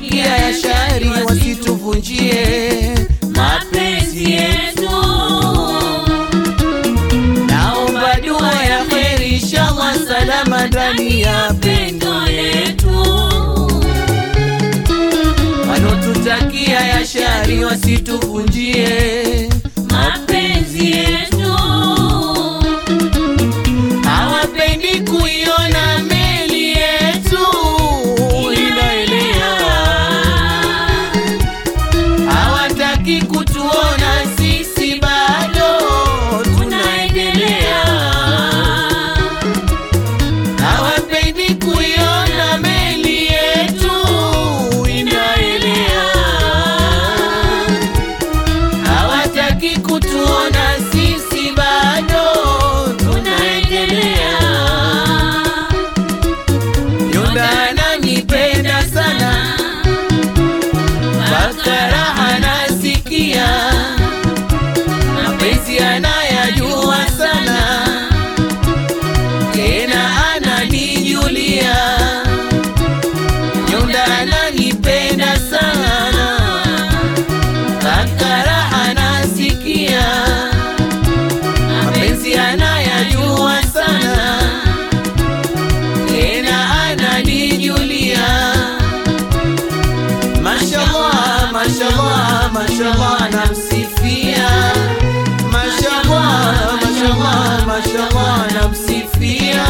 Wanaotutakia ya shari wasituvunjie mapenzi yetu. Naomba dua ya kheri, inshallah salama ndani ya pendo letu. Wanaotutakia ya shari wasituvunjie mapenzi yetu. Hawapendi kuiona meli yetu inaelea, hawataki kutuona sisi bado tunaendelea. Hawapendi kuiona meli yetu inaelea, hawataki kutuona sisi bado tunaendelea. Yonda ananipenda sana, mpaka raha nasikia, mapenzi anayajua sana, tena ananijulia. Yonda ananipenda sana, mpaka raha nasikia, mapenzi anayajua sana, tena ananijulia. Mashallah, mashallah, mashallah namsifia. Mashallah, mashallah, mashallah namsifia.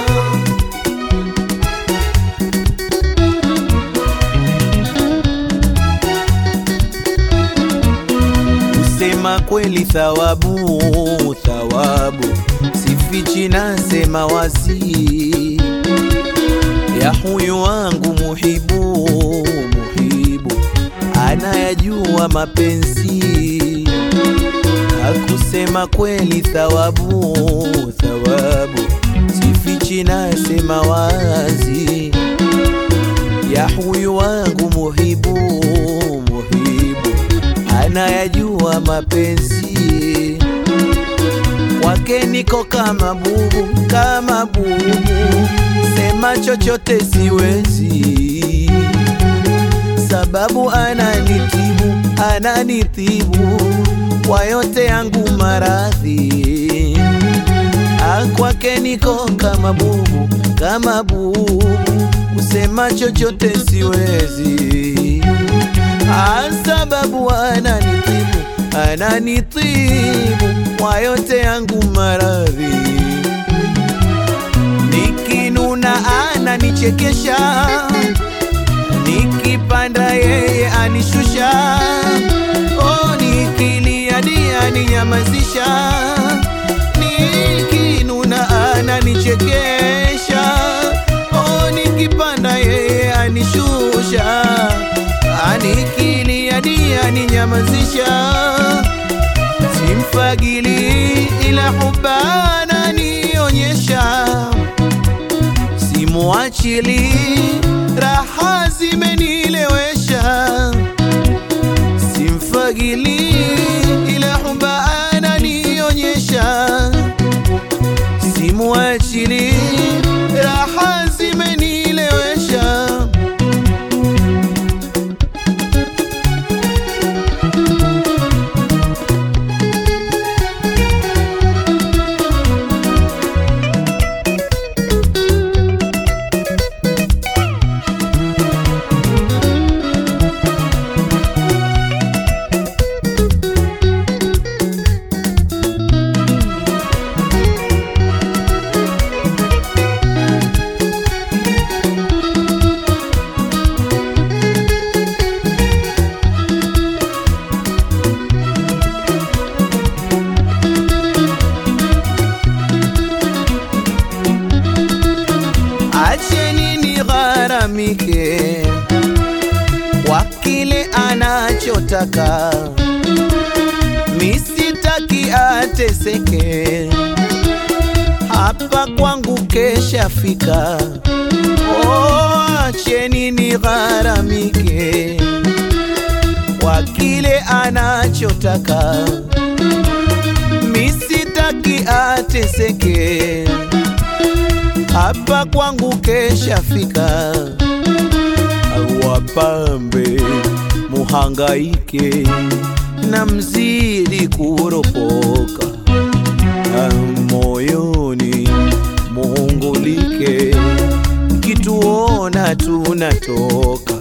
Kusema kweli thawabu, thawabu sifichi, nasema wazi, ya huyu wangu muhibu, muhibu anayajua mapenzi. Hakusema kweli thawabu, thawabu sifichi, nasema wazi, ya huyu wangu muhibu, muhibu anayajua mapenzi. Kwake niko kama bubu, kama bubu, sema chochote siwezi, sababu ananitibu, ananitibu kwa yote yangu maradhi. Kwake niko kama bubu, kama bubu, usema chochote siwezi, sababu ananitibu, ananitibu kwa yote yangu maradhi. Nikinuna ananichekesha, nikipanda yeye anishusha, oh nikilia ndiye aninyamazisha. Nikinuna ananichekesha, oh nikipanda yeye anishusha, nikilia ndiye aninyamazisha. Simfagili ila huba ananionyesha, simuachili raha zimenilewesha. Simfagili ila huba ananionyesha, simuachili raha zimenilewesha. Mike kwa kile anachotaka, misitaki ateseke, hapa kwangu kesha fika. Oh, acheni nigharamike kwa kile anachotaka, misitaki ateseke, hapa kwangu kesha fika. wapambe muhangaike na mzidi kuropoka, moyoni muhungulike, kituona tunatoka.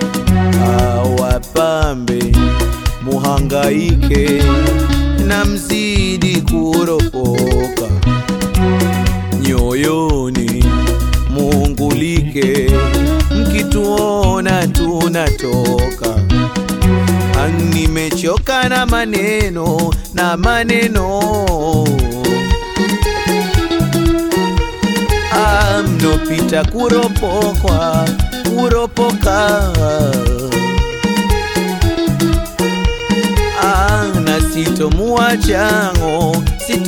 Wapambe muhangaike na mzidi kuropoka, nyoyoni muhungulike, mkituona tunatoka. Nimechoka na maneno mnopita kuropoka na sitomuachango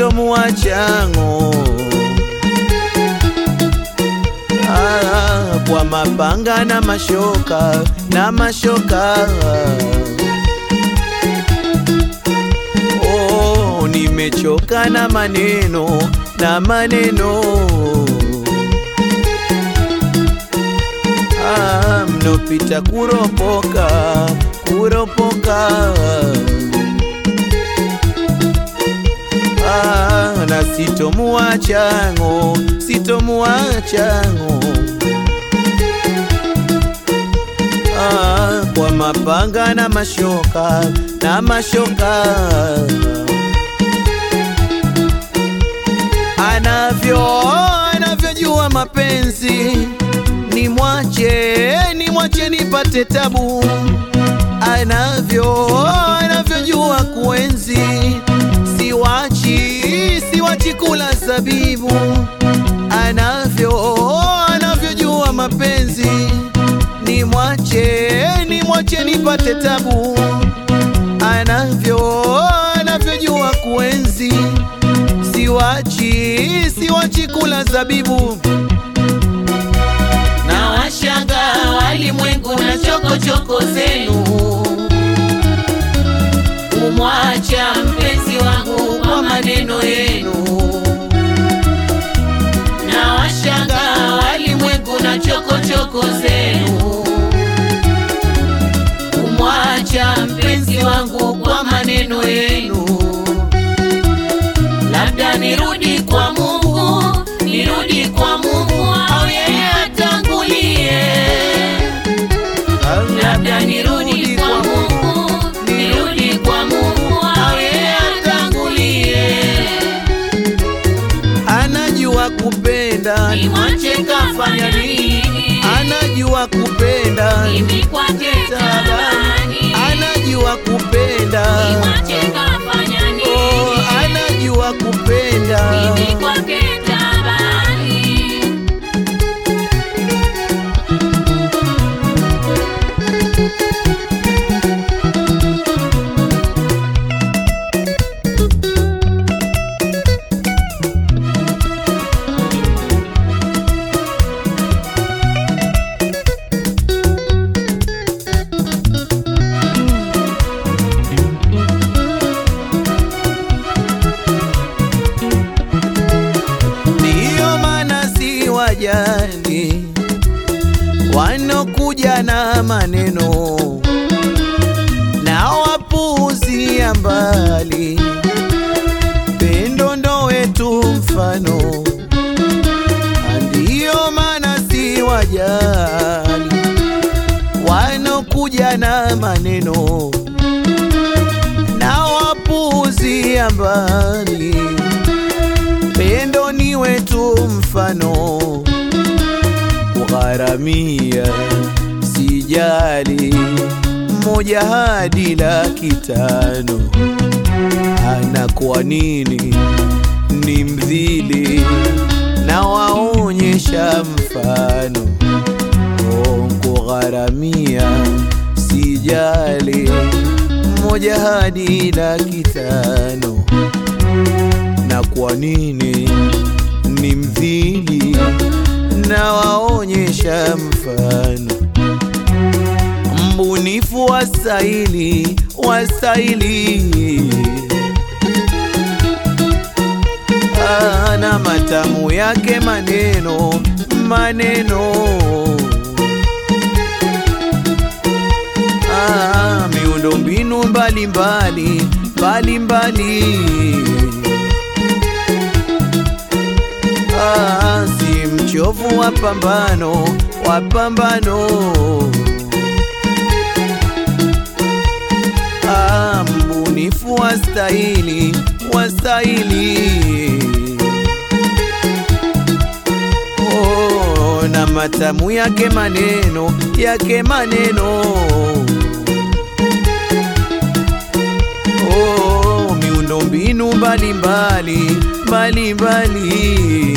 kwa mapanga na mashoka nimechoka na maneno mnopita kuropoka na sitomuachango kwa mapanga na mashoka anavyojua mapenzi, nimwache nipate tabu. Anavyojua kuenzi, siwachi kula zabibu. Anavyojua mapenzi, nimwache nipate tabu. Anavyojua kuenzi, siwachi kula zabibu. Na washanga walimwengu na chokochoko zenu, umwacha mpenzi wangu kwa maneno yenu. Na washanga walimwengu na chokochoko zenu, umwacha mpenzi wangu kwa maneno yenu. Labda nirudi kwa Mungu au yeye atangulie. Labda nirudi kwa Mungu au yeye atangulie. Anajua kupenda, nimwache kafanya nini? Anajua kupenda, mimi kwake tabani. Anajua kupenda, nimwache kafanya nini? Anajua kupenda, mimi kwake tabani. wajani wanokuja na maneno na wapuuzia mbali, pendo ndo wetu mfano, ndiyo maana si wajali wanokuja na maneno na wapuuzia mbali, pendo ni wetu mfano, kugharamia sijali, moja hadi 500,000. Ana kwa nini ni mdhili, na waonyesha mfano, kugharamia sijali, moja hadi 500,000. Na kwa nini ni mdhili, na waonyesha mfano, mbunifu wastahili, na matamu yake maneno, miundombinu mbalimbali mbalimbali. Si mchovu wa pambano wa pambano. Mbunifu wa stahili wa stahili. Na matamu yake maneno yake maneno. Miundombinu mbalimbali mbalimbali.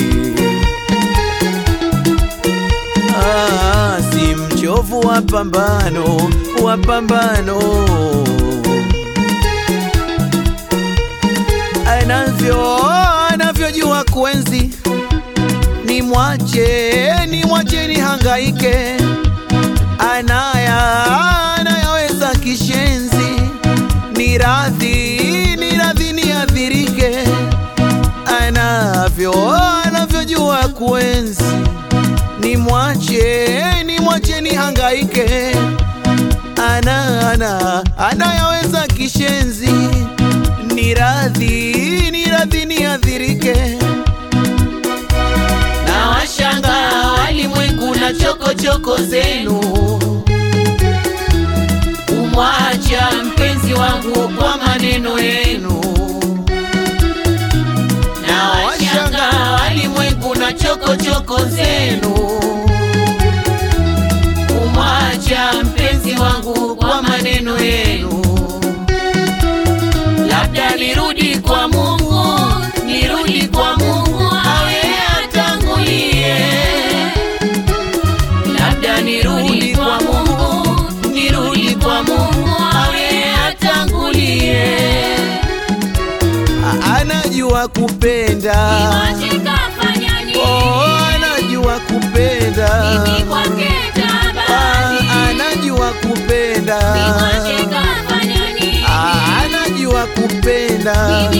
Si mchovu wa pambano wa pambano. Anavyojua kuenzi, ni mwache nihangaike. Anayaweza kishenzi, ni radhi niadhirike. Anavyojua kuenzi, ni mwache nihangaike. Anayaweza kishenzi, ni radhi niadhirike. Na washanga walimwengu na chokochoko zenu, umwacha mpenzi wangu kwa maneno yenu. Na washanga walimwengu na chokochoko zenu, umwacha mpenzi wangu kwa maneno yenu. Labda nirudi kwa Mungu, nirudi kwa Mungu awe atangulie. Labda nirudi kwa Mungu, nirudi kwa Mungu awe atangulie. Anajua kupenda, anajua kupenda. Anajua kupenda, anajua kupenda.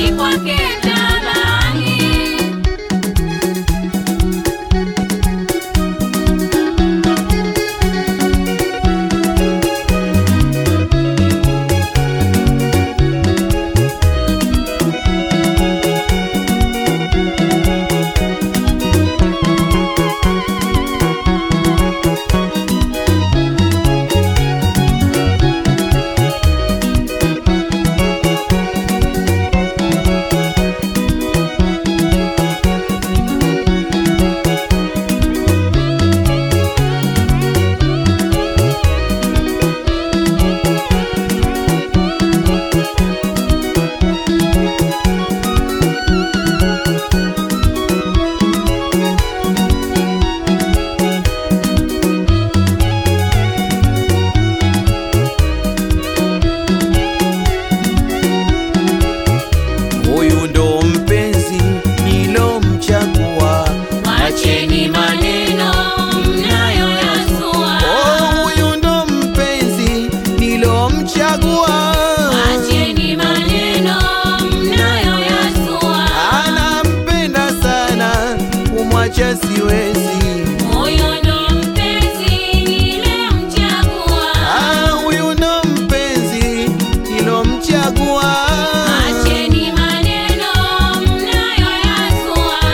Siwezi. Huyu ndo mpenzi nilomchagua. Huyu ndo mpenzi nilomchagua. Acheni maneno mnayoyazua.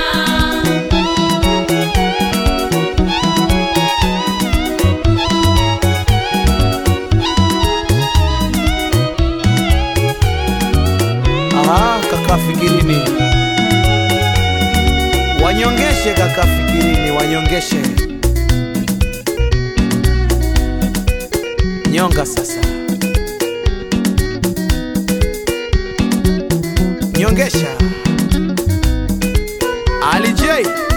Kaka Fikirini, wanyongeshe kaka Fikirini, wanyongeshe. Nyonga sasa, nyongesha. Ali J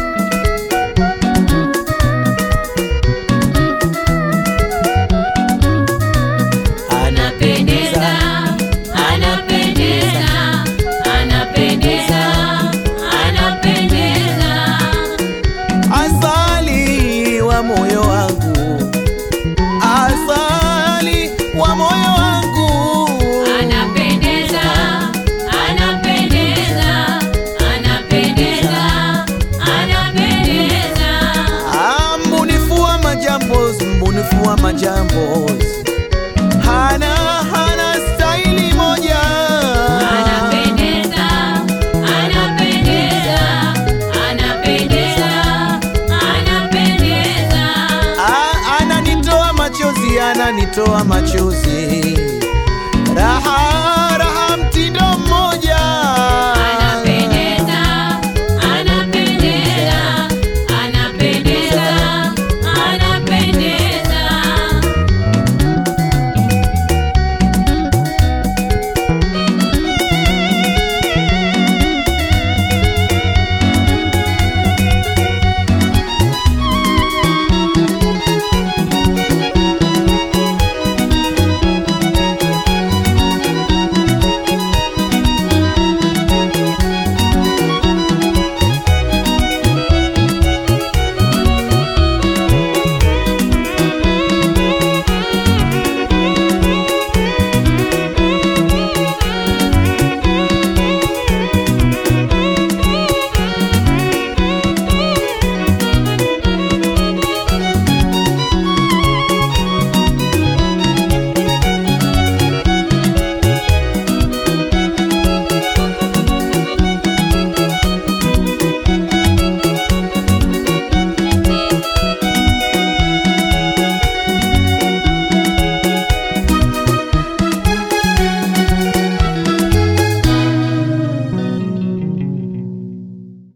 anapendeza, anapendeza, anapendeza, anapendeza. Asali wa moyo wangu, asali wa moyo wangu. Anapendeza, anapendeza, kutoa machozi.